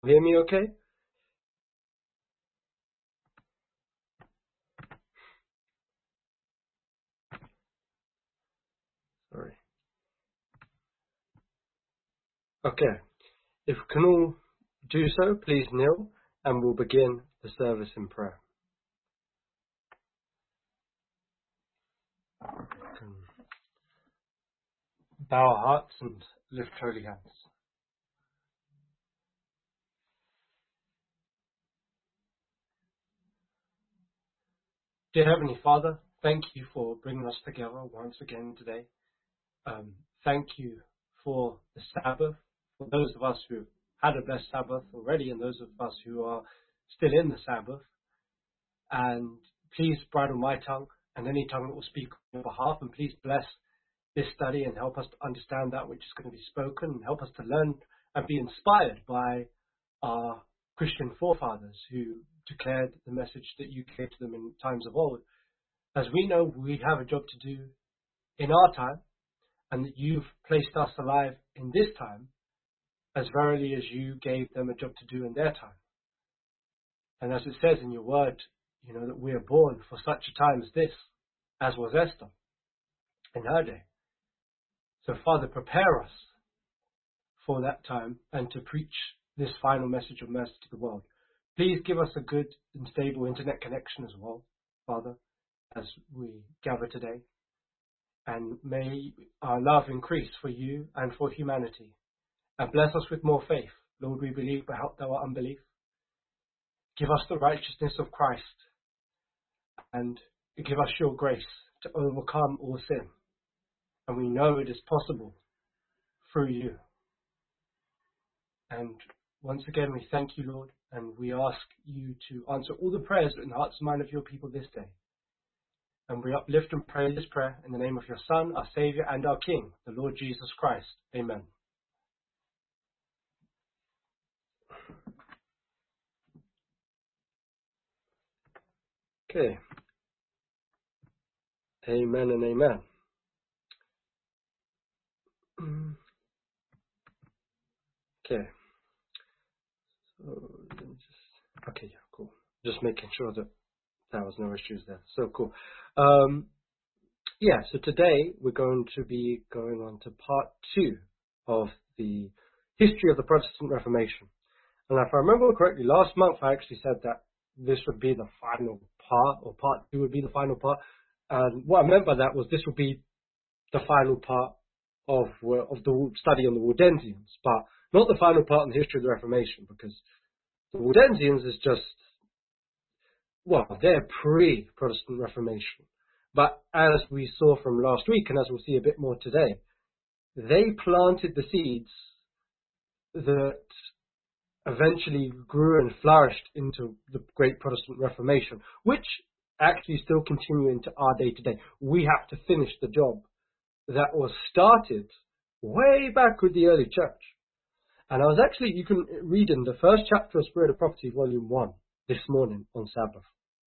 hear me okay? Sorry. Okay. If we can all do so, please kneel and we'll begin the service in prayer. We can bow our hearts and lift holy hands. Dear Heavenly Father, thank you for bringing us together once again today. Thank you for the Sabbath, for those of us who had a blessed Sabbath already and those of us who are still in the Sabbath. And please bridle my tongue and any tongue that will speak on your behalf, and please bless this study and help us to understand that which is going to be spoken, and help us to learn and be inspired by our Christian forefathers who declared the message that you gave to them in times of old. As we know, we have a job to do in our time, and that you've placed us alive in this time as verily as you gave them a job to do in their time. And as it says in your word, that we are born for such a time as this, as was Esther in her day. So Father, prepare us for that time and to preach this final message of mercy to the world. Please give us a good and stable internet connection as well, Father, as we gather today. And may our love increase for you and for humanity. And bless us with more faith. Lord, we believe, but help thou our unbelief. Give us the righteousness of Christ. And give us your grace to overcome all sin. And we know it is possible through you. And once again, we thank you, Lord, and we ask you to answer all the prayers in the hearts and mind of your people this day. And we uplift and pray this prayer in the name of your Son, our Saviour, and our King, the Lord Jesus Christ. Amen. Okay. Amen and amen. Okay. So let me just. Okay, yeah, cool. Just making sure that there was no issues there. So cool. So today we're going to be going on to part 2 of the history of the Protestant Reformation. And if I remember correctly, last month I actually said that this would be the final part, or part 2 would be the final part. And what I meant by that was this would be the final part of the study on the Waldensians, but not the final part in the history of the Reformation, because the Waldensians is just, they're pre-Protestant Reformation. But as we saw from last week, and as we'll see a bit more today, they planted the seeds that eventually grew and flourished into the great Protestant Reformation, which actually still continue into our day to day. We have to finish the job that was started way back with the early church. And you can read in the first chapter of Spirit of Prophecy, Volume 1, this morning on Sabbath.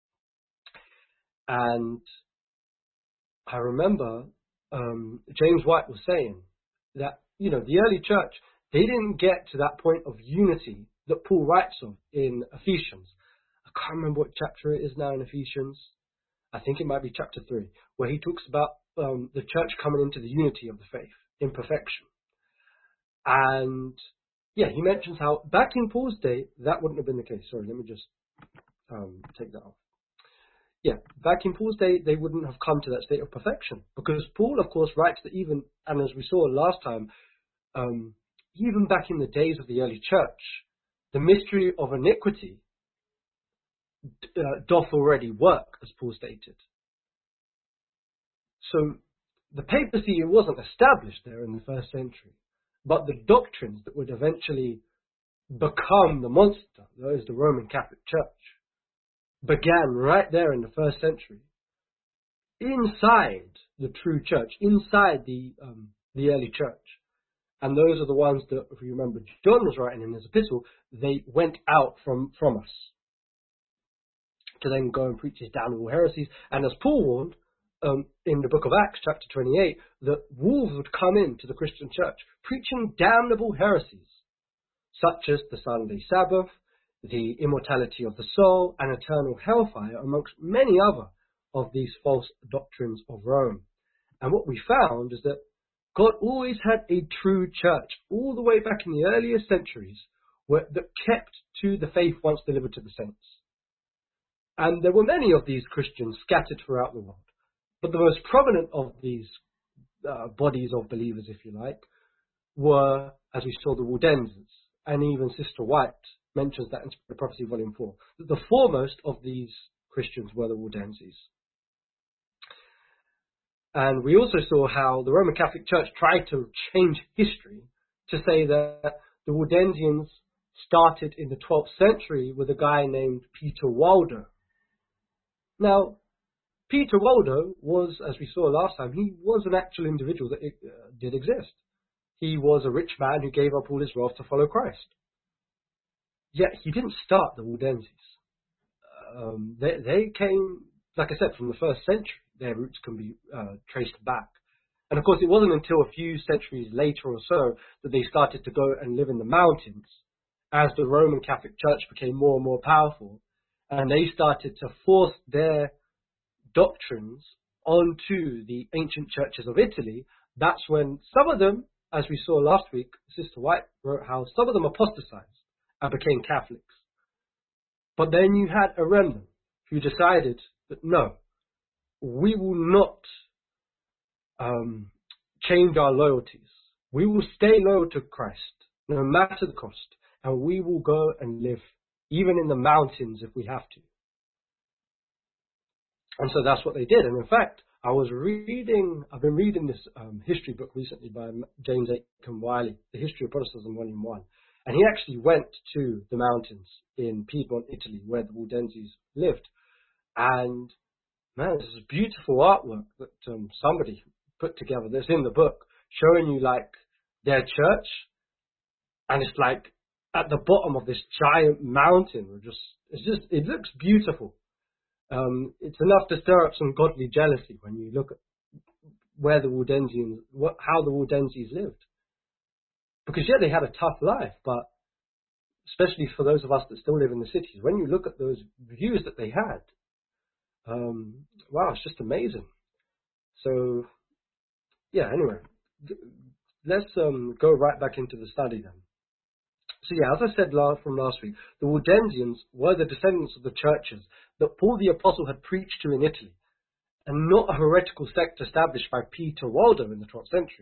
And I remember James White was saying that, the early church, they didn't get to that point of unity that Paul writes of in Ephesians. I can't remember what chapter it is now in Ephesians. I think it might be chapter 3, where he talks about the church coming into the unity of the faith in perfection. And he mentions how back in Paul's day, that wouldn't have been the case. Sorry, let me just take that off. Back in Paul's day, they wouldn't have come to that state of perfection, because Paul, of course, writes that even, and as we saw last time, even back in the days of the early church, the mystery of iniquity doth already work, as Paul stated. So the papacy, it wasn't established there in the first century, but the doctrines that would eventually become the monster, that is the Roman Catholic Church, began right there in the first century, inside the true church, inside the early church. And those are the ones that, if you remember, John was writing in his epistle, they went out from us to then go and preach his damnable heresies. And as Paul warned in the book of Acts, chapter 28, that wolves would come into the Christian church preaching damnable heresies. such as the Sunday Sabbath, the immortality of the soul, and eternal hellfire, amongst many other of these false doctrines of Rome. And what we found is that God always had a true church, all the way back in the earliest centuries, that kept to the faith once delivered to the saints. And there were many of these Christians scattered throughout the world. But the most prominent of these bodies of believers, if you like, were, as we saw, the Waldenses. And even Sister White mentions that in Spirit of Prophecy, Volume 4. That the foremost of these Christians were the Waldenses. And we also saw how the Roman Catholic Church tried to change history to say that the Waldensians started in the 12th century with a guy named Peter Waldo. Now, Peter Waldo was, as we saw last time, he was an actual individual that did exist. He was a rich man who gave up all his wealth to follow Christ. Yet he didn't start the Waldenses. They came, like I said, from the 1st century. Their roots can be traced back. And of course, it wasn't until a few centuries later or so that they started to go and live in the mountains as the Roman Catholic Church became more and more powerful. And they started to force their doctrines onto the ancient churches of Italy. That's when some of them, as we saw last week, Sister White wrote how some of them apostatized and became Catholics. But then you had a remnant who decided that no, we will not change our loyalties. We will stay loyal to Christ, no matter the cost, and we will go and live, even in the mountains if we have to. And so that's what they did. And in fact, I've been reading this history book recently by James Aitken Wiley, The History of Protestantism, Volume 1. And he actually went to the mountains in Piedmont, Italy, where the Waldenses lived. And man, this is beautiful artwork that somebody put together that's in the book, showing you like their church. And it's like at the bottom of this giant mountain. It looks beautiful. It's enough to stir up some godly jealousy when you look at where the Waldensians, how the Waldenses lived. Because yeah, they had a tough life, but especially for those of us that still live in the cities, when you look at those views that they had, wow, it's just amazing. So yeah, anyway, let's go right back into the study then. So yeah, as I said from last week, the Waldensians were the descendants of the churches that Paul the Apostle had preached to in Italy, and not a heretical sect established by Peter Waldo in the 12th century.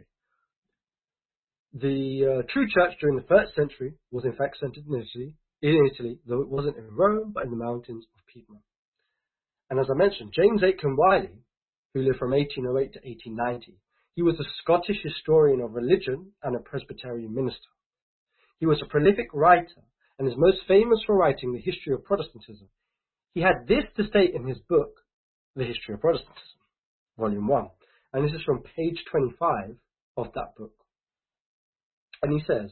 The true church during the 1st century was in fact centered in Italy, though it wasn't in Rome, but in the mountains of Piedmont. And as I mentioned, James Aitken Wiley, who lived from 1808 to 1890, he was a Scottish historian of religion and a Presbyterian minister. He was a prolific writer and is most famous for writing the history of Protestantism. He had this to state in his book, The History of Protestantism, Volume 1. And this is from page 25 of that book. And he says,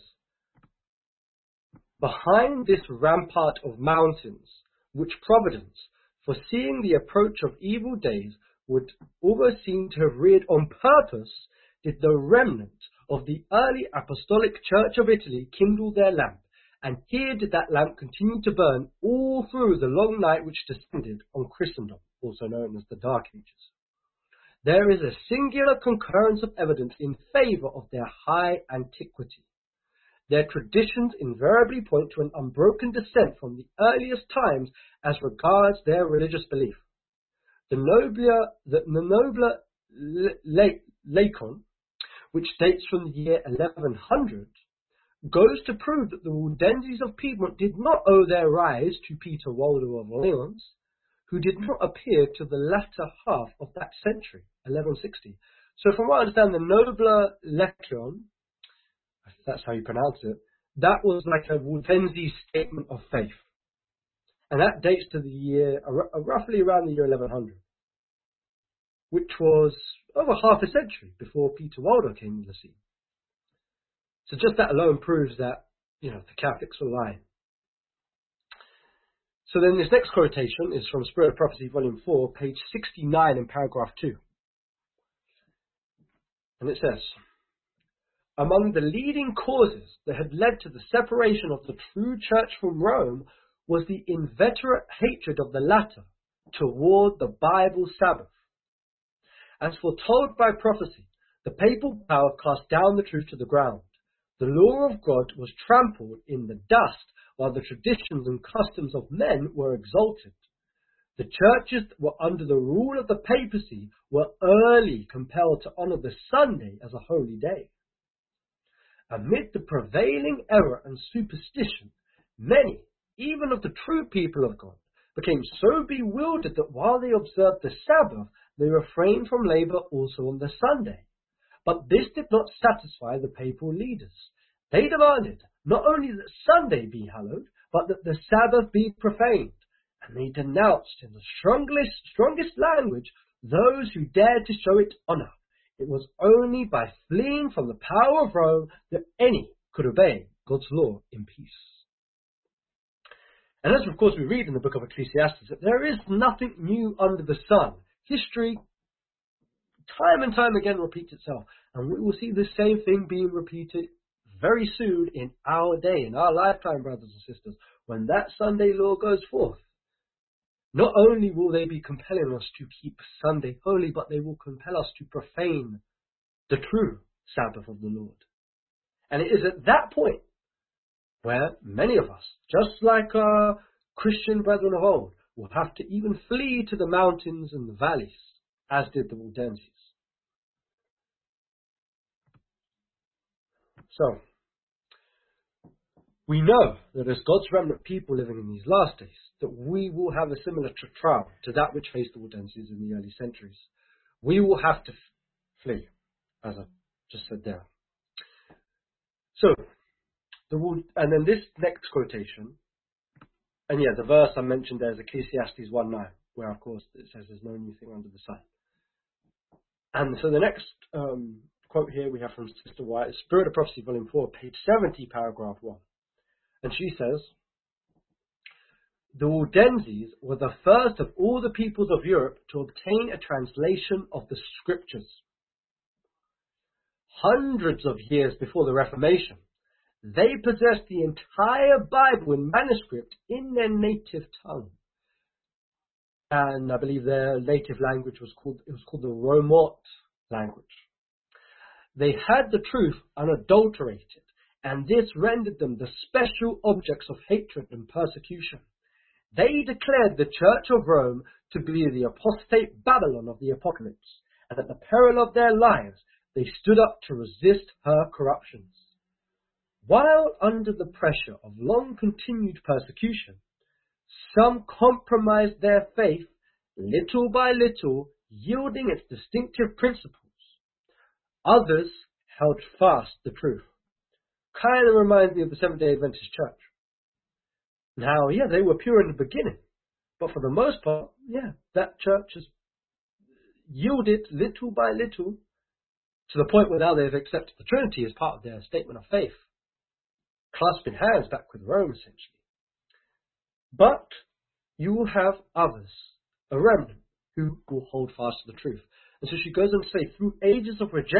"Behind this rampart of mountains, which Providence, foreseeing the approach of evil days, would almost seem to have reared on purpose, did the remnant of the early apostolic church of Italy kindle their lamp, and here did that lamp continue to burn all through the long night which descended on Christendom," also known as the Dark Ages. "There is a singular concurrence of evidence in favour of their high antiquity. Their traditions invariably point to an unbroken descent from the earliest times as regards their religious belief. The nobler Lacon, which dates from the year 1100, goes to prove that the Waldenses of Piedmont did not owe their rise to Peter Waldo of Orleans, who did not appear till the latter half of that century, 1160. So from what I understand, the nobler Lacon, if that's how you pronounce it, that was like a Waldense statement of faith. And that dates to the year, roughly around the year 1100, which was over half a century before Peter Waldo came to the scene. So just that alone proves that, the Catholics were lying. So then this next quotation is from Spirit of Prophecy, Volume 4, page 69 in paragraph 2. And it says, among the leading causes that had led to the separation of the true church from Rome was the inveterate hatred of the latter toward the Bible Sabbath. As foretold by prophecy, the papal power cast down the truth to the ground. The law of God was trampled in the dust, while the traditions and customs of men were exalted. The churches that were under the rule of the papacy were early compelled to honor the Sunday as a holy day. Amid the prevailing error and superstition, many, even of the true people of God, became so bewildered that while they observed the Sabbath, they refrained from labor also on the Sunday. But this did not satisfy the papal leaders. They demanded not only that Sunday be hallowed, but that the Sabbath be profaned. And they denounced in the strongest language those who dared to show it honor. It was only by fleeing from the power of Rome that any could obey God's law in peace. And as of course we read in the book of Ecclesiastes, that there is nothing new under the sun. History time and time again repeats itself, and we will see the same thing being repeated very soon in our day, in our lifetime, brothers and sisters, when that Sunday law goes forth. Not only will they be compelling us to keep Sunday holy, but they will compel us to profane the true Sabbath of the Lord. And it is at that point where many of us, just like our Christian brethren of old, will have to even flee to the mountains and the valleys, as did the Waldenses. So, we know that as God's remnant people living in these last days, that we will have a similar trial to that which faced the Waldenses in the early centuries. We will have to flee, as I just said there. So, and then this next quotation, and yeah, the verse I mentioned there is Ecclesiastes 1:9, where of course it says there's no new thing under the sun. And so the next quote here we have from Sister White, Spirit of Prophecy, Volume 4, page 70, paragraph 1. And she says, the Waldenses were the first of all the peoples of Europe to obtain a translation of the Scriptures. Hundreds of years before the Reformation, they possessed the entire Bible in manuscript in their native tongue. And I believe their native language was called the Romot language. They had the truth unadulterated, and this rendered them the special objects of hatred and persecution. They declared the Church of Rome to be the apostate Babylon of the Apocalypse, and at the peril of their lives, they stood up to resist her corruptions. While under the pressure of long-continued persecution, some compromised their faith, little by little, yielding its distinctive principles. Others held fast the truth. Kind of reminds me of the Seventh-day Adventist Church. Now, yeah, they were pure in the beginning, but for the most part, yeah, that church has yielded little by little to the point where now they've accepted the Trinity as part of their statement of faith, clasping hands back with Rome, essentially. But you will have others, a remnant, who will hold fast to the truth. And so she goes on to say, through ages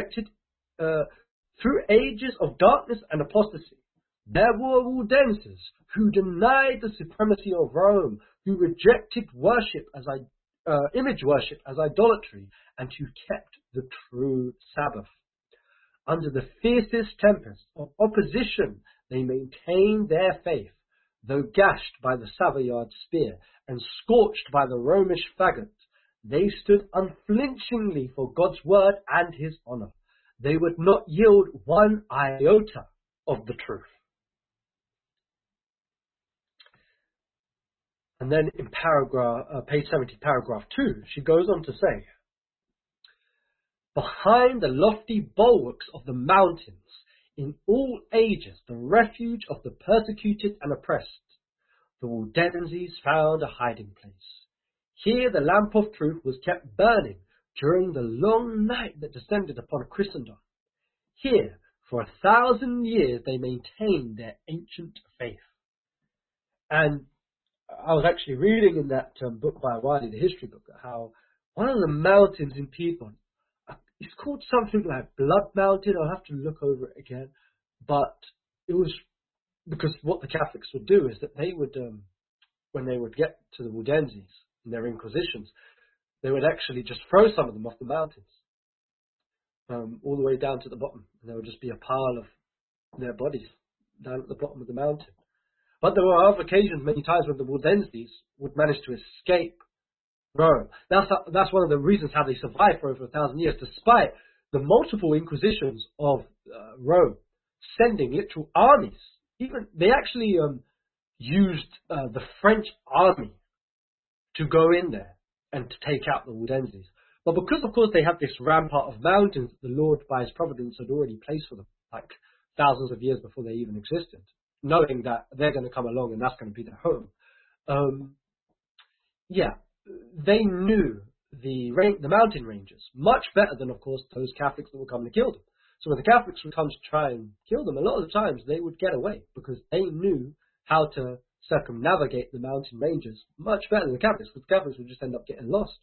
of darkness and apostasy, there were Waldenses who denied the supremacy of Rome, who rejected image worship as idolatry, and who kept the true Sabbath. Under the fiercest tempest of opposition, they maintained their faith, though gashed by the Savoyard spear and scorched by the Romish faggot. They stood unflinchingly for God's word and his honor. They would not yield one iota of the truth. And then in page 70, paragraph 2, she goes on to say, behind the lofty bulwarks of the mountains, in all ages, the refuge of the persecuted and oppressed, the Waldenses found a hiding place. Here the lamp of truth was kept burning during the long night that descended upon Christendom. Here, for 1,000 years, they maintained their ancient faith. And I was actually reading in that book by Wiley, the history book, how one of the mountains in Piedmont it's called something like Blood Mountain. I'll have to look over it again. But it was because what the Catholics would do is that they would, when they would get to the Waldenses in their inquisitions, they would actually just throw some of them off the mountains, all the way down to the bottom. And there would just be a pile of their bodies down at the bottom of the mountain. But there were other occasions, many times, when the Waldenses would manage to escape Rome. That's one of the reasons how they survived for over 1,000 years, despite the multiple inquisitions of Rome sending literal armies. Even they actually used the French army to go in there and to take out the Waldenses. But because, of course, they had this rampart of mountains that the Lord, by His providence, had already placed for them, like thousands of years before they even existed, knowing that they're going to come along and that's going to be their home. They knew the mountain ranges much better than, of course, those Catholics that were coming to kill them. So when the Catholics would come to try and kill them, a lot of the times they would get away because they knew how to circumnavigate the mountain ranges much better than the Catholics, because the Catholics would just end up getting lost.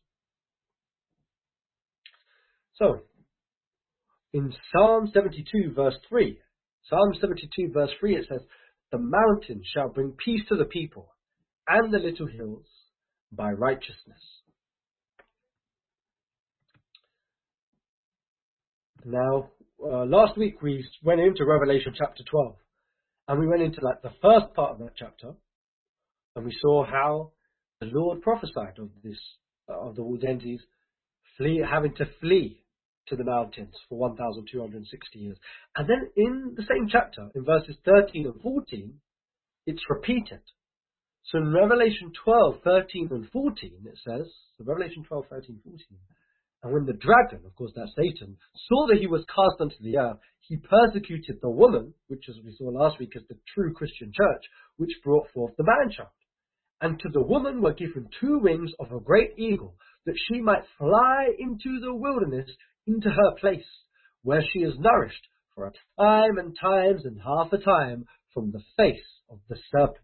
So, in Psalm 72 verse 3, it says, "The mountain shall bring peace to the people, and the little hills by righteousness." Now, last week we went into Revelation chapter 12, and we went into like the first part of that chapter, and we saw how the Lord prophesied of the Waldenses having to flee to the mountains for 1,260 years. And then in the same chapter, in verses 13 and 14, it's repeated. So in Revelation 12, 13 and 14, it says, Revelation 12, 13, 14, "And when the dragon," of course that's Satan, "saw that he was cast unto the earth, he persecuted the woman," which, as we saw last week, is the true Christian church, "which brought forth the man-child. And to the woman were given 2 wings of a great eagle, that she might fly into the wilderness, into her place, where she is nourished for a time and times and half a time from the face of the serpent."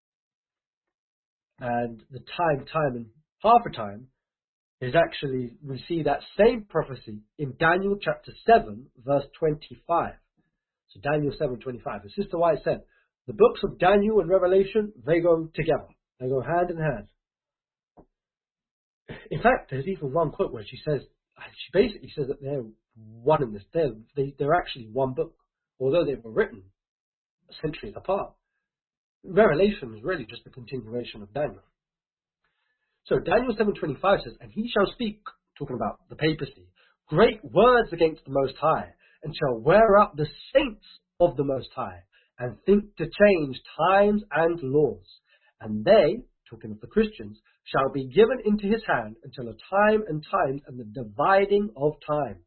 And the time and half a time is actually, we see that same prophecy in Daniel chapter 7, verse 25. So Daniel 7:25. As Sister White said, the books of Daniel and Revelation, they go together. They go hand in hand. In fact, there's even one quote where she basically says that they're one in this. They're actually one book, although they were written centuries apart. Revelation is really just a continuation of Daniel. So Daniel 7:25 says, "And he shall speak," talking about the papacy, "great words against the Most High, and shall wear out the saints of the Most High, and think to change times and laws. And they," talking of the Christians, "shall be given into his hand until a time and times and the dividing of time."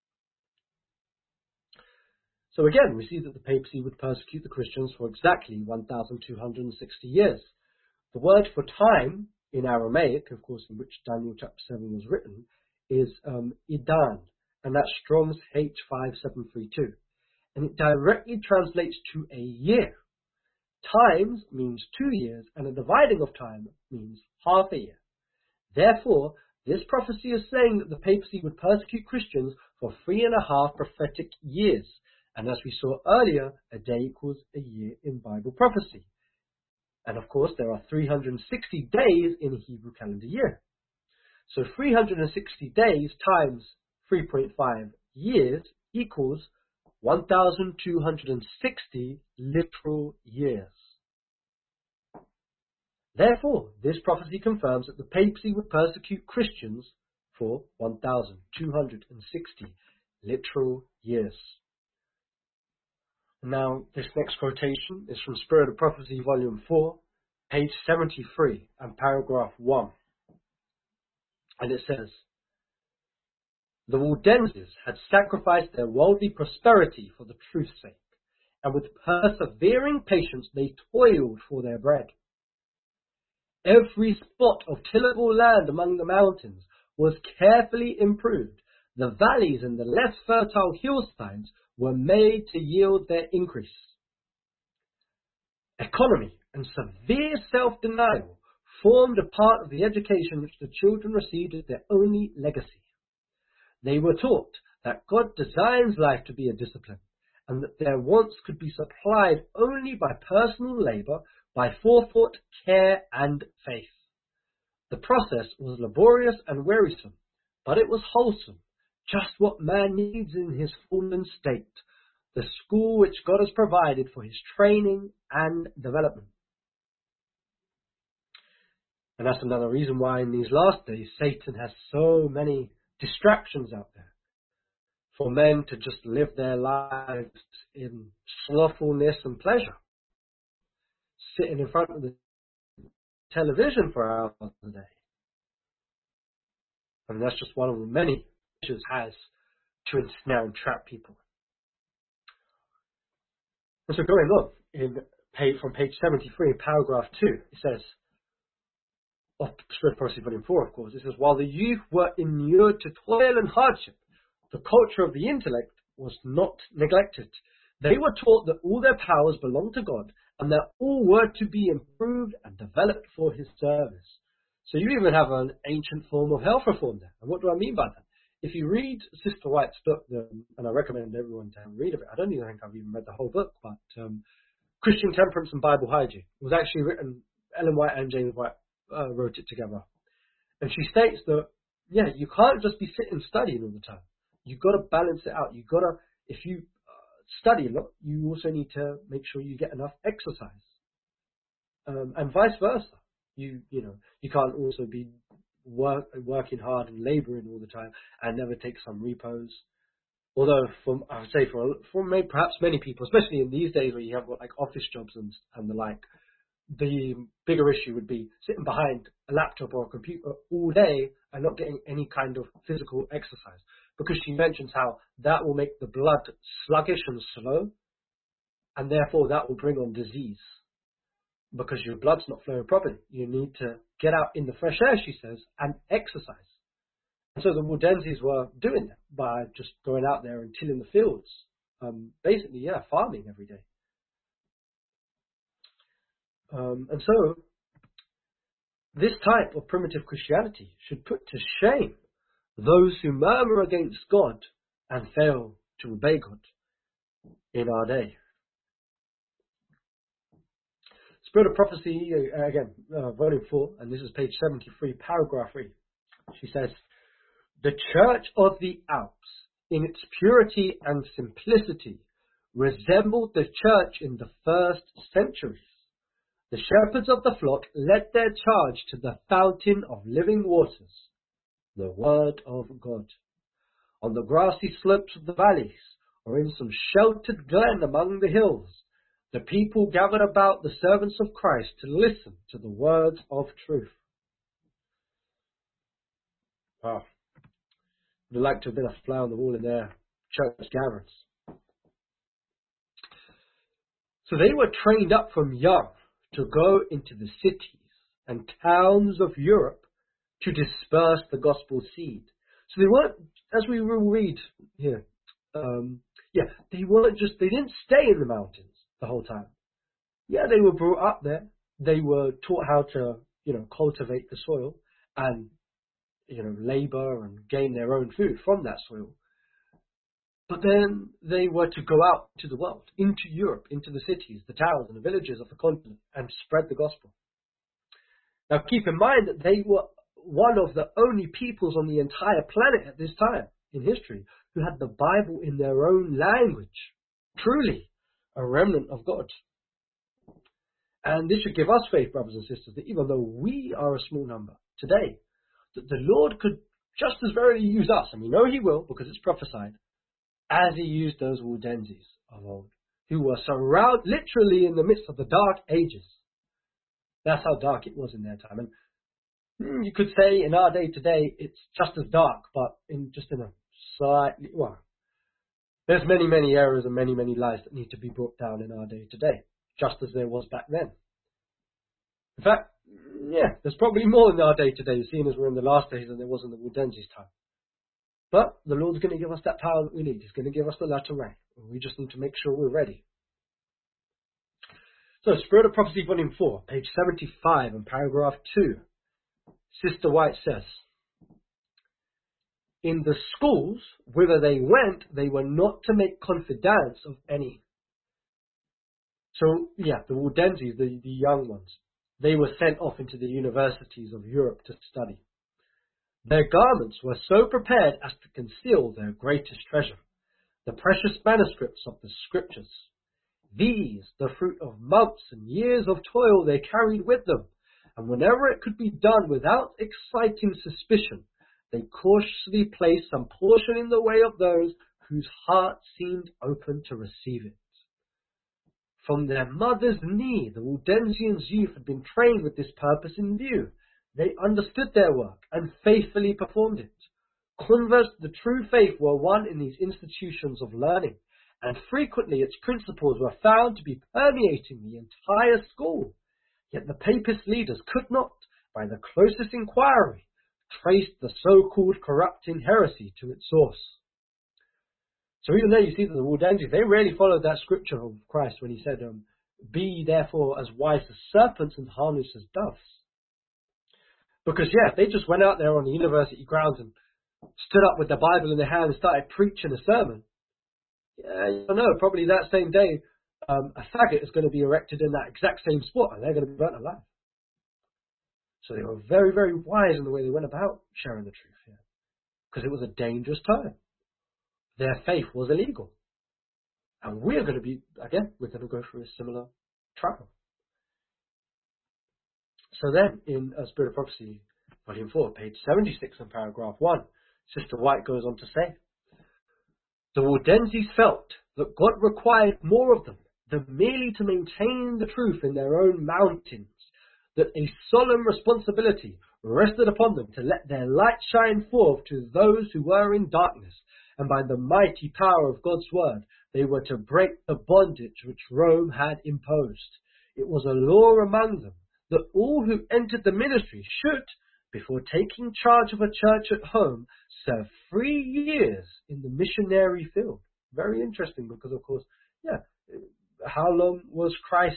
So again, we see that the papacy would persecute the Christians for exactly 1,260 years. The word for time in Aramaic, of course, in which Daniel chapter 7 was written, is Idan, and that's Strong's H5732. And it directly translates to a year. Times means 2 years, and a dividing of time means half a year. Therefore, this prophecy is saying that the papacy would persecute Christians for 3.5 prophetic years. And as we saw earlier, a day equals a year in Bible prophecy. And of course, there are 360 days in a Hebrew calendar year. So 360 days times 3.5 years equals 1,260 literal years. Therefore, this prophecy confirms that the papacy would persecute Christians for 1,260 literal years. Now, this next quotation is from Spirit of Prophecy, Volume 4, page 73, and paragraph 1. And it says, "The Waldenses had sacrificed their worldly prosperity for the truth's sake, and with persevering patience they toiled for their bread. Every spot of tillable land among the mountains was carefully improved. The valleys and the less fertile hillsides were made to yield their increase. Economy and severe self-denial formed a part of the education which the children received as their only legacy. They were taught that God designs life to be a discipline, and that their wants could be supplied only by personal labor, by forethought, care, and faith. The process was laborious and wearisome, but it was wholesome, just what man needs in his fallen state, the school which God has provided for his training and development. And that's another reason why in these last days Satan has so many distractions out there for men to just live their lives in slothfulness and pleasure, sitting in front of the television for hours a day. And that's just one of the many issues has to ensnare and trap people. And so going on, from page 73, in paragraph 2, it says, of Spirit of Prophecy, volume 4, of course, it says, while the youth were inured to toil and hardship, the culture of the intellect was not neglected. They were taught that all their powers belonged to God, and that all were to be improved and developed for his service. So you even have an ancient form of health reform there. And what do I mean by that? If you read Sister White's book, and I recommend everyone to have a read of it, I don't even think I've even read the whole book, but Christian Temperance and Bible Hygiene. It was actually written, Ellen White and James White wrote it together. And she states that, yeah, you can't just be sitting studying all the time. You've got to balance it out. You've got to, if you study a lot, you also need to make sure you get enough exercise. And vice versa. You can't also be working hard and laboring all the time and never take some repos. Although, I would say for perhaps many people, especially in these days where you have like office jobs and the like, the bigger issue would be sitting behind a laptop or a computer all day and not getting any kind of physical exercise. Because she mentions how that will make the blood sluggish and slow, and therefore that will bring on disease. Because your blood's not flowing properly. You need to get out in the fresh air, she says, and exercise. And so the Waldenses were doing that by just going out there and tilling the fields. Basically, farming every day. And so this type of primitive Christianity should put to shame those who murmur against God and fail to obey God in our day. Spirit of Prophecy, again, volume 4, and this is page 73, paragraph 3. She says, the Church of the Alps, in its purity and simplicity, resembled the church in the first centuries. The shepherds of the flock led their charge to the fountain of living waters, the Word of God. On the grassy slopes of the valleys, or in some sheltered glen among the hills, the people gathered about the servants of Christ to listen to the words of truth. Wow. Would like to have been a fly on the wall in their church gatherings. So they were trained up from young to go into the cities and towns of Europe to disperse the gospel seed. So they weren't, as we will read here, they didn't stay in the mountains the whole time. Yeah, they were brought up there. They were taught how to, cultivate the soil and, labor and gain their own food from that soil. But then they were to go out to the world, into Europe, into the cities, the towns and the villages of the continent and spread the gospel. Now keep in mind that they were one of the only peoples on the entire planet at this time in history who had the Bible in their own language. Truly a remnant of God. And this should give us faith, brothers and sisters, that even though we are a small number today, that the Lord could just as verily use us, and we know he will because it's prophesied, as he used those Waldenses of old, who were literally in the midst of the dark ages. That's how dark it was in their time. And you could say in our day today, it's just as dark, but in a slightly, there's many, many errors and many, many lies that need to be brought down in our day today, just as there was back then. In fact, there's probably more in our day today, seeing as we're in the last days than there was in the Waldenses' time. But the Lord's going to give us that power that we need. He's going to give us the latter rain. We just need to make sure we're ready. So, Spirit of Prophecy, volume 4, page 75 and paragraph 2. Sister White says, in the schools, whither they went, they were not to make confidants of any. So, yeah, the Waldenses, the young ones, they were sent off into the universities of Europe to study. Their garments were so prepared as to conceal their greatest treasure, the precious manuscripts of the Scriptures. These, the fruit of months and years of toil, they carried with them, and whenever it could be done without exciting suspicion, they cautiously placed some portion in the way of those whose hearts seemed open to receive it. From their mother's knee, the Waldensians' youth had been trained with this purpose in view. They understood their work and faithfully performed it. Converts to the true faith were won in these institutions of learning, and frequently its principles were found to be permeating the entire school. Yet the papist leaders could not, by the closest inquiry, trace the so-called corrupting heresy to its source. So even though you see that the Waldenses, they really followed that scripture of Christ when he said, be therefore as wise as serpents and harmless as doves. Because, yeah, if they just went out there on the university grounds and stood up with the Bible in their hand and started preaching a sermon, yeah, you know, probably that same day, a faggot is going to be erected in that exact same spot and they're going to be burnt alive. So they were very, very wise in the way they went about sharing the truth here. Because it was a dangerous time. Their faith was illegal. And we're going to go through a similar trial. So then, in Spirit of Prophecy, Volume 4, page 76 and paragraph 1, Sister White goes on to say, the Waldenses felt that God required more of them than merely to maintain the truth in their own mountains, that a solemn responsibility rested upon them to let their light shine forth to those who were in darkness, and by the mighty power of God's word, they were to break the bondage which Rome had imposed. It was a law among them that all who entered the ministry should, before taking charge of a church at home, serve 3 years in the missionary field. Very interesting because, of course, how long were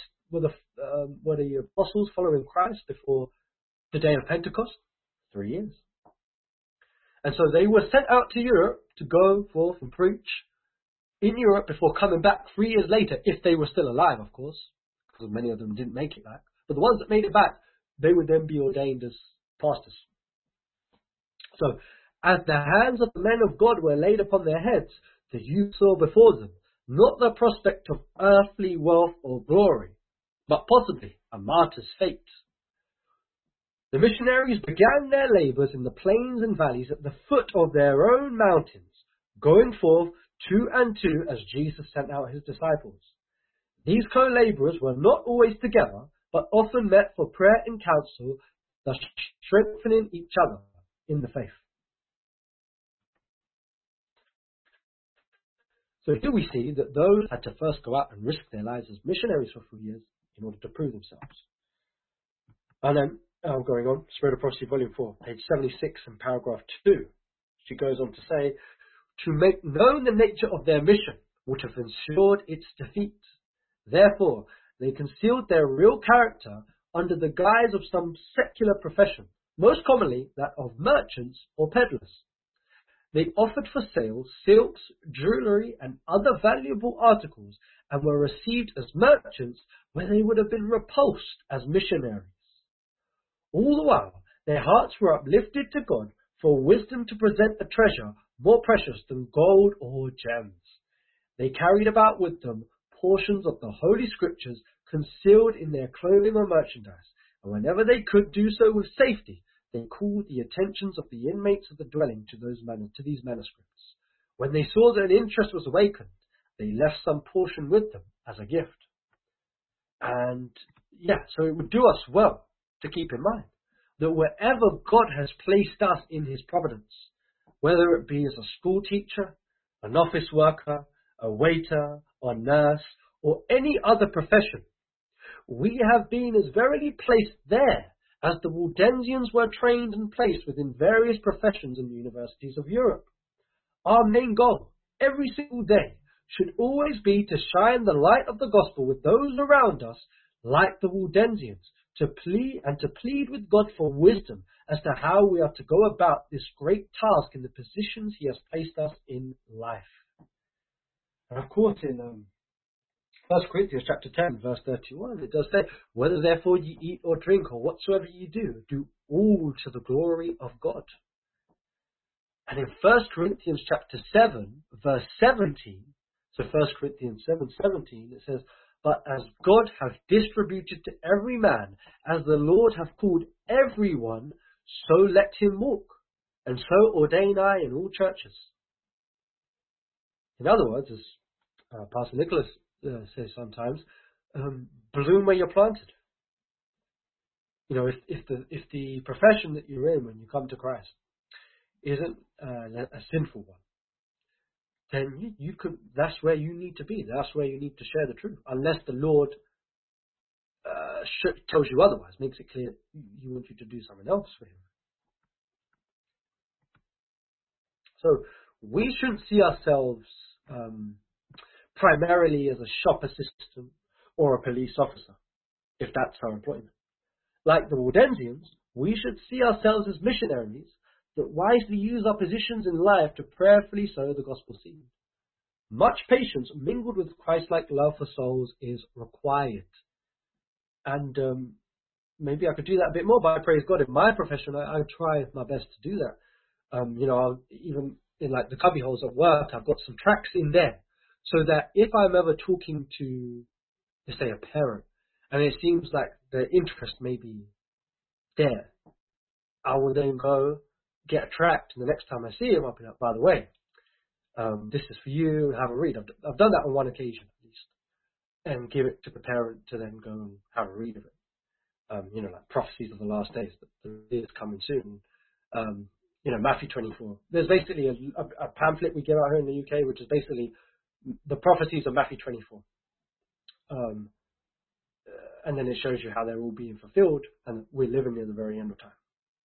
the apostles following Christ before the day of Pentecost? 3 years. And so they were sent out to Europe to go forth and preach in Europe before coming back 3 years later, if they were still alive, of course, because many of them didn't make it back. But the ones that made it back, they would then be ordained as pastors. So, as the hands of the men of God were laid upon their heads, the youth saw before them not the prospect of earthly wealth or glory, but possibly a martyr's fate. The missionaries began their labours in the plains and valleys at the foot of their own mountains, going forth 2 and 2 as Jesus sent out his disciples. These co-labourers were not always together, but often met for prayer and counsel, thus strengthening each other in the faith. So here we see that those had to first go out and risk their lives as missionaries for 3 years in order to prove themselves. And then, going on, Spirit of Prophecy, Volume 4, page 76 and paragraph 2, she goes on to say, to make known the nature of their mission would have ensured its defeat. Therefore, they concealed their real character under the guise of some secular profession, most commonly that of merchants or peddlers. They offered for sale silks, jewellery, and other valuable articles, and were received as merchants where they would have been repulsed as missionaries. All the while, their hearts were uplifted to God for wisdom to present a treasure more precious than gold or gems. They carried about with them portions of the Holy Scriptures concealed in their clothing or merchandise, and whenever they could do so with safety, they called the attentions of the inmates of the dwelling to these manuscripts. When they saw that an interest was awakened, they left some portion with them as a gift. And so it would do us well to keep in mind that wherever God has placed us in his providence, whether it be as a school teacher, an office worker, a waiter, or nurse, or any other profession, we have been as verily placed there as the Waldensians were trained and placed within various professions in the universities of Europe. Our main goal, every single day, should always be to shine the light of the gospel with those around us, like the Waldensians, to plead with God for wisdom as to how we are to go about this great task in the positions he has placed us in life. And of course, in 1 Corinthians chapter 10, verse 31, it does say, whether therefore ye eat or drink or whatsoever ye do, do all to the glory of God. And in 1 Corinthians chapter 7, verse 17, so 1 Corinthians 7:17, it says, but as God hath distributed to every man, as the Lord hath called everyone, so let him walk, and so ordain I in all churches. In other words, as Pastor Nicholas says sometimes, bloom where you're planted. You know, if the profession that you're in when you come to Christ isn't a sinful one, then you could. That's where you need to be. That's where you need to share the truth. Unless the Lord tells you otherwise, makes it clear you want you to do something else for Him. So we shouldn't see ourselves primarily as a shop assistant or a police officer, if that's our employment. Like the Waldensians, we should see ourselves as missionaries that wisely use our positions in life to prayerfully sow the gospel seed. Much patience mingled with Christ-like love for souls is required. And maybe I could do that a bit more, but I praise God. In my profession, I try my best to do that. You know, even in like the cubby holes at work, I've got some tracks in there so that if I'm ever talking to, let's say, a parent, and it seems like the interest may be there, I will then go get a tract, and the next time I see him, I'll be like, by the way, this is for you, have a read. I've done that on one occasion at least, and give it to the parent to then go and have a read of it. You know, like prophecies of the last days, that is coming soon. You know, Matthew 24. There's basically a pamphlet we give out here in the UK, which is basically the prophecies of Matthew 24. And then it shows you how they're all being fulfilled, and we're living near the very end of time.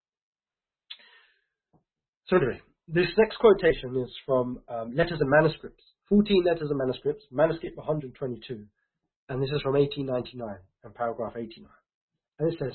So anyway, this next quotation is from Letters and Manuscripts, 14 Letters and Manuscripts, manuscript 122, and this is from 1899, and paragraph 89. And it says,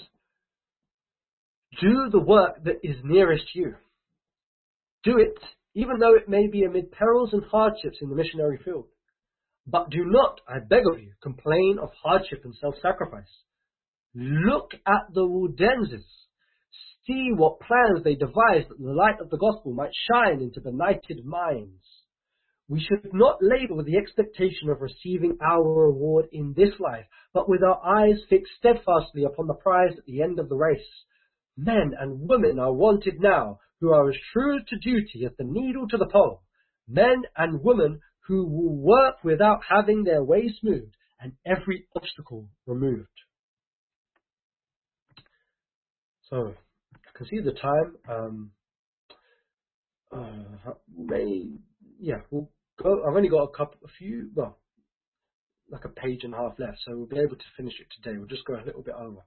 do the work that is nearest you. Do it, even though it may be amid perils and hardships in the missionary field. But do not, I beg of you, complain of hardship and self-sacrifice. Look at the Waldenses. See what plans they devised that the light of the gospel might shine into benighted minds. We should not labor with the expectation of receiving our reward in this life, but with our eyes fixed steadfastly upon the prize at the end of the race. Men and women are wanted now, who are as true to duty as the needle to the pole. Men and women who will work without having their way smoothed and every obstacle removed. So, I can see the time. We'll go. I've only got like a page and a half left, so we'll be able to finish it today. We'll just go a little bit over.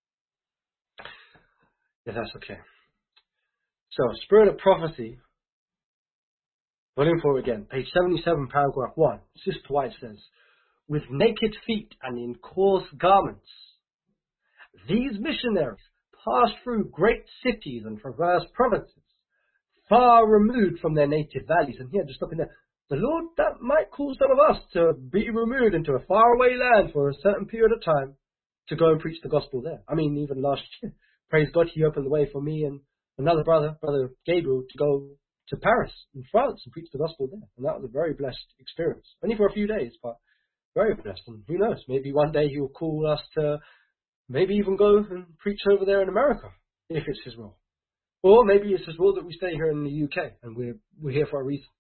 If that's okay. So, Spirit of Prophecy, volume 4 again, page 77, paragraph 1. Sister White says, with naked feet and in coarse garments, these missionaries passed through great cities and traversed provinces, far removed from their native valleys. And here, just stopping there, the Lord, that might cause some of us to be removed into a faraway land for a certain period of time to go and preach the gospel there. I mean, even last year, praise God, He opened the way for me and another brother Gabriel, to go to Paris in France and preach the gospel there. And that was a very blessed experience. Only for a few days, but very blessed. And who knows, maybe one day He will call us to maybe even go and preach over there in America, if it's His will. Or maybe it's His will that we stay here in the UK, and we're here for a reason.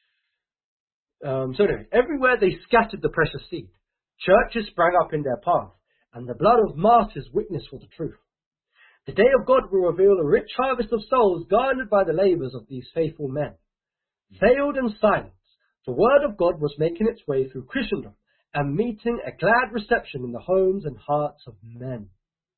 So anyway, everywhere they scattered the precious seed, churches sprang up in their path, and the blood of martyrs witnessed for the truth. The day of God will reveal a rich harvest of souls garnered by the labours of these faithful men. Veiled and silent, the word of God was making its way through Christendom and meeting a glad reception in the homes and hearts of men.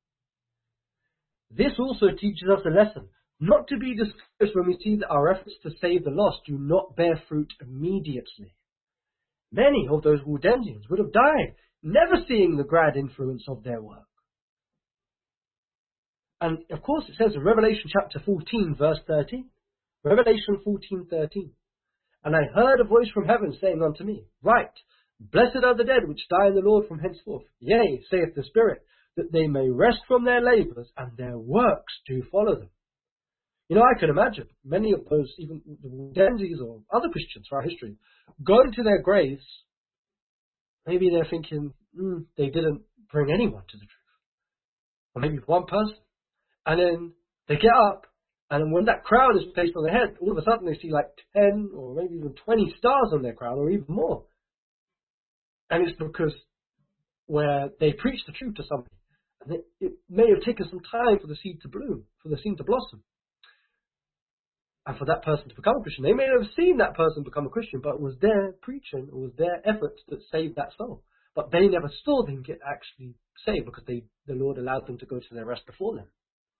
This also teaches us a lesson, not to be discouraged when we see that our efforts to save the lost do not bear fruit immediately. Many of those Waldensians would have died, never seeing the glad influence of their work. And of course it says in Revelation chapter 14, verse 13. Revelation 14:13. And I heard a voice from heaven saying unto me, Write, blessed are the dead which die in the Lord from henceforth. Yea, saith the Spirit, that they may rest from their labours, and their works do follow them. You know, I can imagine many of those, even the Waldenses or other Christians throughout history, go into their graves. Maybe they're thinking, they didn't bring anyone to the truth. Or maybe one person. And then they get up, and when that crown is placed on their head, all of a sudden they see like 10 or maybe even 20 stars on their crown, or even more. And it's because where they preach the truth to somebody. And it may have taken some time for the seed to bloom, for the seed to blossom. And for that person to become a Christian. They may have seen that person become a Christian, but it was their preaching, it was their efforts that saved that soul. But they never saw them get actually saved because the Lord allowed them to go to their rest before them.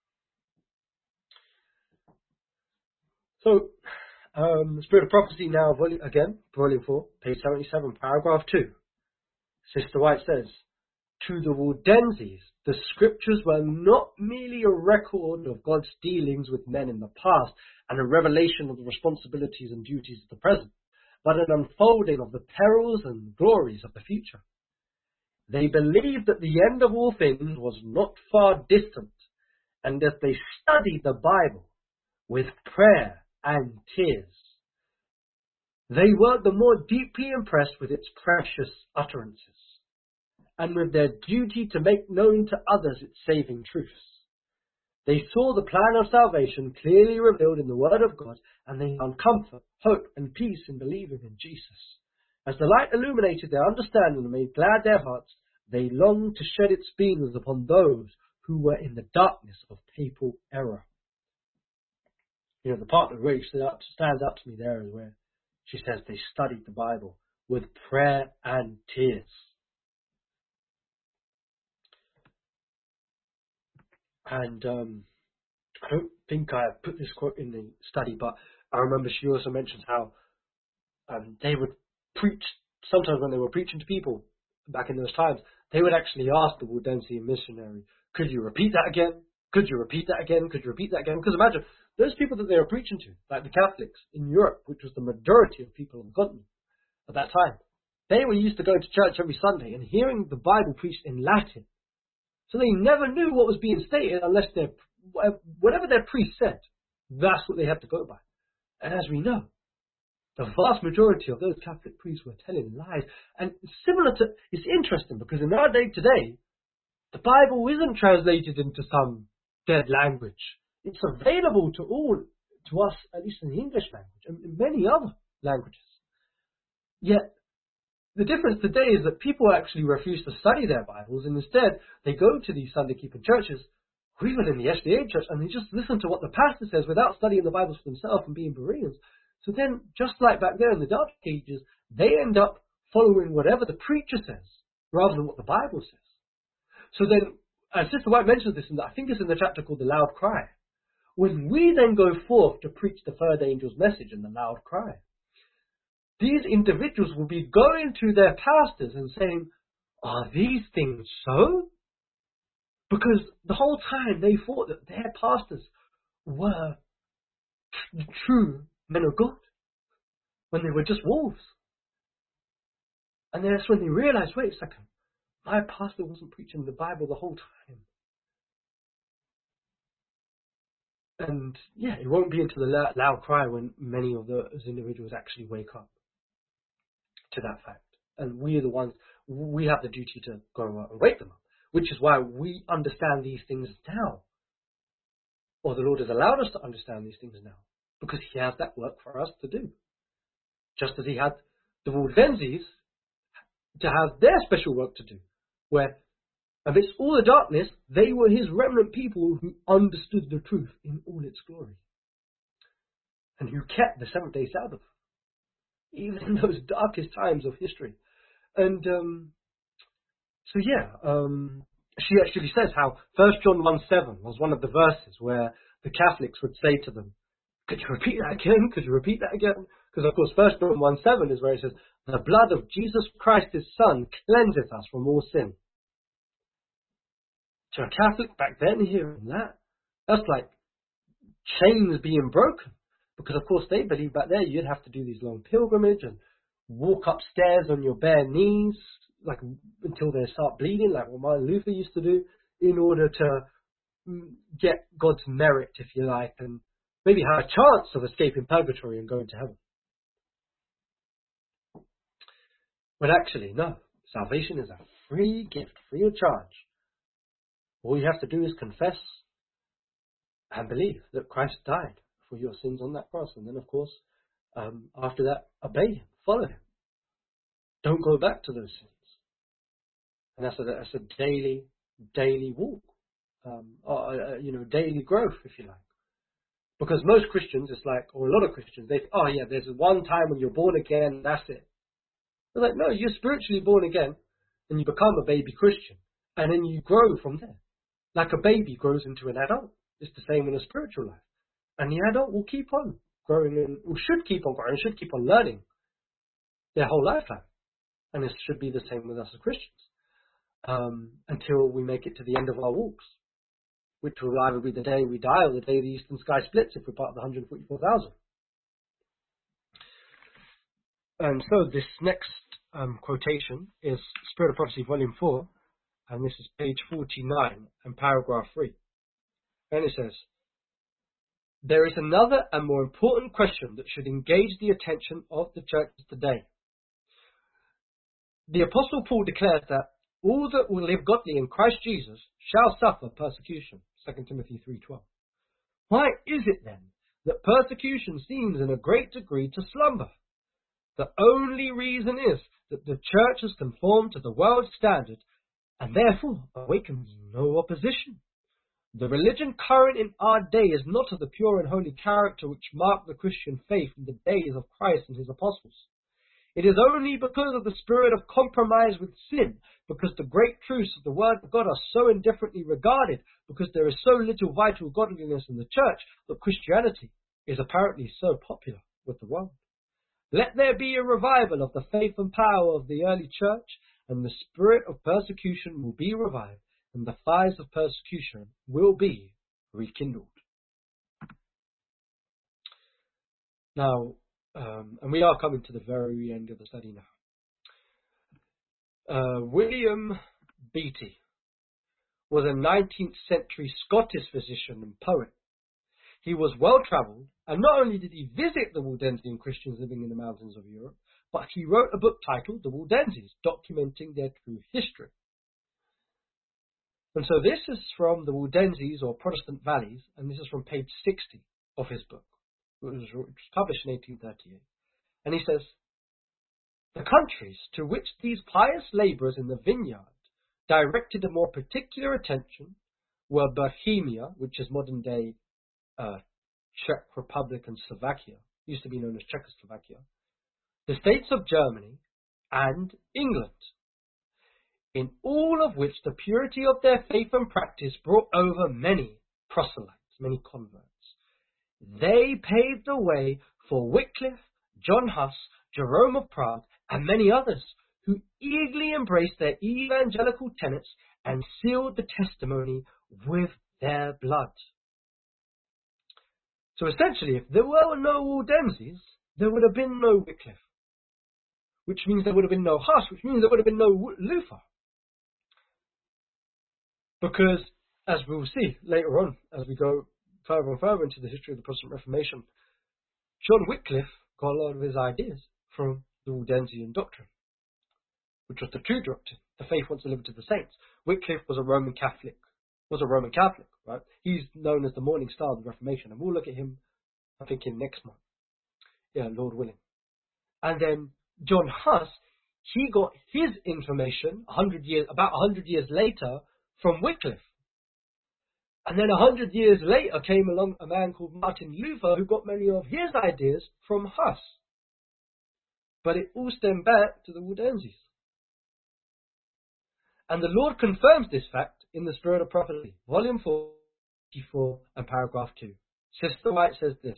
So, Spirit of Prophecy now, volume 4, page 77, paragraph 2. Sister White says, to the Waldenses, the scriptures were not merely a record of God's dealings with men in the past and a revelation of the responsibilities and duties of the present, but an unfolding of the perils and glories of the future. They believed that the end of all things was not far distant, and that they studied the Bible with prayer and tears. They were the more deeply impressed with its precious utterances, and with their duty to make known to others its saving truths. They saw the plan of salvation clearly revealed in the Word of God, and they found comfort, hope, and peace in believing in Jesus. As the light illuminated their understanding and made glad their hearts, they longed to shed its beams upon those who were in the darkness of papal error. You know, the part that really stands out to me there is where she says they studied the Bible with prayer and tears. And I don't think I put this quote in the study, but I remember she also mentions how they would preach, sometimes when they were preaching to people back in those times, they would actually ask the Waldensian missionary, could you repeat that again? Could you repeat that again? Could you repeat that again? Because imagine, those people that they were preaching to, like the Catholics in Europe, which was the majority of people on the continent at that time, they were used to going to church every Sunday and hearing the Bible preached in Latin. So they never knew what was being stated unless whatever their priest said, that's what they had to go by. And as we know, the vast majority of those Catholic priests were telling lies. And it's interesting because in our day today, the Bible isn't translated into some dead language. It's available to us, at least in the English language and in many other languages. Yet, the difference today is that people actually refuse to study their Bibles, and instead they go to these Sunday-keeping churches, or even in the SDA church, and they just listen to what the pastor says without studying the Bibles for themselves and being Bereans. So then, just like back there in the Dark Ages, they end up following whatever the preacher says, rather than what the Bible says. So then, as Sister White mentions this, I think it's in the chapter called The Loud Cry, when we then go forth to preach the third angel's message in the loud cry, these individuals will be going to their pastors and saying, are these things so? Because the whole time they thought that their pastors were true men of God, when they were just wolves. And that's when they realized, wait a second, my pastor wasn't preaching the Bible the whole time. And yeah, it won't be until the loud cry when many of those individuals actually wake up to that fact. And we are the ones, we have the duty to go and wake them up, which is why we understand these things now. Or the Lord has allowed us to understand these things now, because He has that work for us to do. Just as He had the Waldenses to have their special work to do, where amidst all the darkness, they were His remnant people who understood the truth in all its glory, and who kept the seventh-day Sabbath, even in those darkest times of history. And she actually says how 1 John 1:7 was one of the verses where the Catholics would say to them, could you repeat that again? Could you repeat that again? Because of course 1 John 1:7 is where it says, the blood of Jesus Christ His Son cleanseth us from all sin. To a Catholic back then hearing that, That's like chains being broken. Because, of course, they believe back there you'd have to do these long pilgrimage and walk upstairs on your bare knees, like until they start bleeding, like what Martin Luther used to do, in order to get God's merit, if you like, and maybe have a chance of escaping purgatory and going to heaven. But actually, no. Salvation is a free gift, free of charge. All you have to do is confess and believe that Christ died for your sins on that cross. And then, of course, after that, obey him, follow him. Don't go back to those sins. And that's a daily walk, daily growth, if you like. Because most Christians, it's like, or a lot of Christians, they think, oh yeah, there's one time when you're born again, that's it. They're like, no, you're spiritually born again, and you become a baby Christian, and then you grow from there. Like a baby grows into an adult. It's the same in a spiritual life. And the adult will keep on growing, or should keep on growing, should keep on learning their whole lifetime. And it should be the same with us as Christians, until we make it to the end of our walks, which will either be the day we die or the day the eastern sky splits if we're part of the 144,000. And so this next quotation is Spirit of Prophecy, Volume 4, and this is page 49 and paragraph 3. And it says, there is another and more important question that should engage the attention of the churches today. The Apostle Paul declares that all that will live godly in Christ Jesus shall suffer persecution. 2 Timothy 3:12. Why is it then that persecution seems in a great degree to slumber? The only reason is that the church has conformed to the world's standard and therefore awakens no opposition. The religion current in our day is not of the pure and holy character which marked the Christian faith in the days of Christ and his apostles. It is only because of the spirit of compromise with sin, because the great truths of the Word of God are so indifferently regarded, because there is so little vital godliness in the church, that Christianity is apparently so popular with the world. Let there be a revival of the faith and power of the early church, and the spirit of persecution will be revived, and the fires of persecution will be rekindled. Now, and we are coming to the very end of the study now. William Beattie was a 19th century Scottish physician and poet. He was well travelled, and not only did he visit the Waldensian Christians living in the mountains of Europe, but he wrote a book titled The Waldenses, documenting their true history. And so this is from the Waldenses, or Protestant Valleys, and this is from page 60 of his book. It was published in 1838. And he says, the countries to which these pious labourers in the vineyard directed a more particular attention were Bohemia, which is modern-day Czech Republic and Slovakia, used to be known as Czechoslovakia, the states of Germany, and England, in all of which the purity of their faith and practice brought over many proselytes, many converts. They paved the way for Wycliffe, John Huss, Jerome of Prague, and many others, who eagerly embraced their evangelical tenets and sealed the testimony with their blood. So essentially, if there were no Waldenses, there would have been no Wycliffe, which means there would have been no Huss, which means there would have been no Luther. Because, as we will see later on, as we go further and further into the history of the Protestant Reformation, John Wycliffe got a lot of his ideas from the Waldensian doctrine, which was the true doctrine, the faith once delivered to the saints. Wycliffe was a Roman Catholic, right? He's known as the morning star of the Reformation, and we'll look at him, I think, in next month, Lord willing. And then John Huss, he got his information about 100 years later from Wycliffe. And then 100 years later came along a man called Martin Luther, who got many of his ideas from Huss. But it all stemmed back to the Waldenses. And the Lord confirms this fact in the Spirit of Prophecy, Volume 44 and paragraph 2. Sister White says this: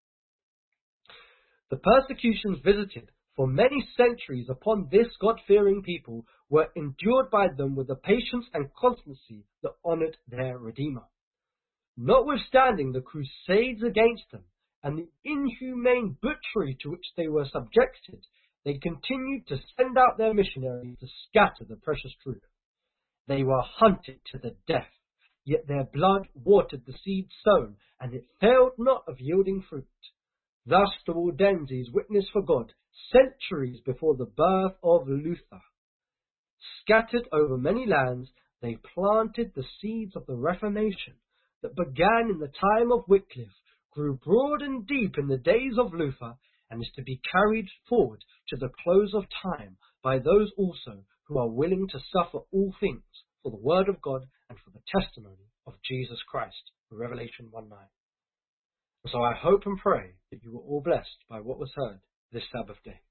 the persecutions visited for many centuries upon this God-fearing people were endured by them with a patience and constancy that honoured their Redeemer. Notwithstanding the crusades against them and the inhumane butchery to which they were subjected, they continued to send out their missionaries to scatter the precious truth. They were hunted to the death, yet their blood watered the seed sown, and it failed not of yielding fruit. Thus the Waldenses witnessed for God centuries before the birth of Luther. Scattered over many lands, they planted the seeds of the Reformation that began in the time of Wycliffe, grew broad and deep in the days of Luther, and is to be carried forward to the close of time by those also who are willing to suffer all things for the word of God and for the testimony of Jesus Christ. Revelation 1:9. So I hope and pray that you were all blessed by what was heard this Sabbath day.